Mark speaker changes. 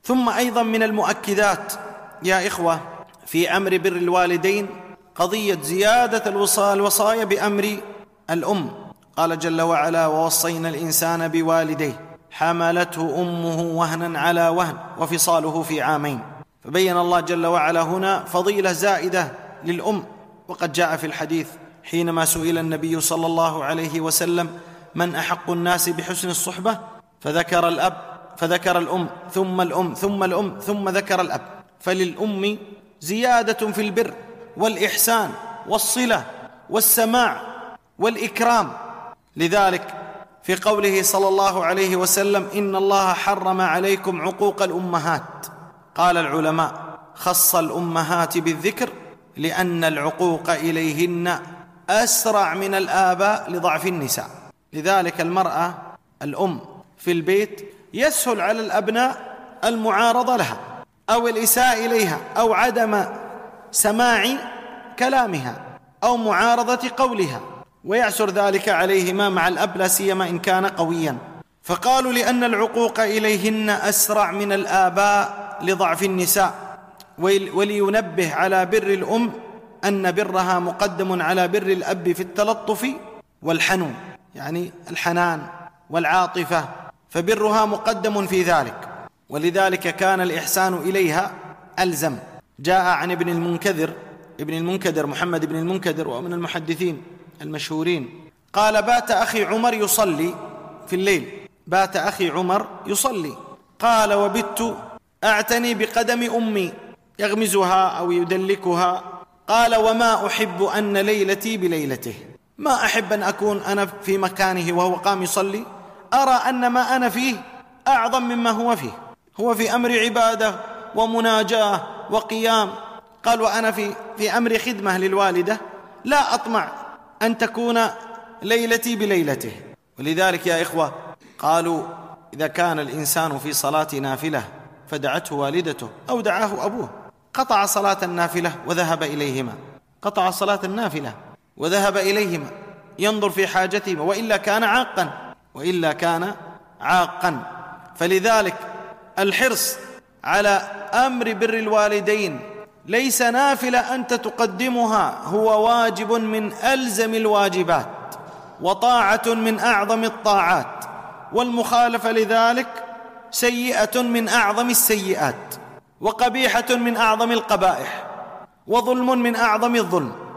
Speaker 1: ثم أيضا من المؤكدات يا إخوة في أمر بر الوالدين قضية زيادة الوصايا بأمر الأم. قال جل وعلا: ووصينا الإنسان بوالديه حملته أمه وهنا على وهن وفصاله في عامين. فبين الله جل وعلا هنا فضيلة زائدة للأم. وقد جاء في الحديث حينما سئل النبي صلى الله عليه وسلم: من أحق الناس بحسن الصحبة؟ فذكر الأب، فذكر الأم، ثم الأم، ثم الأم، ثم ذكر الأب. فللأم زيادة في البر والإحسان والصلة والسماع والإكرام. لذلك في قوله صلى الله عليه وسلم: إن الله حرم عليكم عقوق الأمهات، قال العلماء: خص الأمهات بالذكر لأن العقوق إليهن أسرع من الآباء لضعف النساء. لذلك المرأة الأم في البيت يسهل على الأبناء المعارضة لها أو الإساءة إليها أو عدم سماع كلامها أو معارضة قولها، ويعسر ذلك عليهما مع الأب لا سيما إن كان قويا. فقالوا لأن العقوق إليهن أسرع من الآباء لضعف النساء، ولينبه على بر الأم أن برها مقدم على بر الأب في التلطف والحنون، يعني الحنان والعاطفة، فبرها مقدم في ذلك. ولذلك كان الإحسان إليها ألزم. جاء عن ابن المنكدر محمد بن المنكدر، ومن المحدثين المشهورين، قال: بات أخي عمر يصلي في الليل، بات أخي عمر يصلي، قال: وبت أعتني بقدم أمي يغمزها أو يدلكها، قال: وما أحب أن ليلتي بليلته، ما أحب أن أكون أنا في مكانه وهو قام يصلي، أرى أن ما أنا فيه أعظم مما هو فيه، هو في أمر عبادة ومناجاة وقيام، قال: وأنا في أمر خدمة للوالدة، لا أطمع أن تكون ليلتي بليلته. ولذلك يا إخوة قالوا: إذا كان الإنسان في صلاة نافلة فدعته والدته أو دعاه أبوه، قطع صلاة النافلة وذهب إليهما، قطع صلاة النافلة وذهب إليهما ينظر في حاجتهما، وإلا كان عاقا. فلذلك الحرص على أمر بر الوالدين ليس نافلة أنت تقدمها، هو واجب من ألزم الواجبات وطاعة من أعظم الطاعات، والمخالفة لذلك سيئة من أعظم السيئات، وقبيحة من أعظم القبائح، وظلم من أعظم الظلم.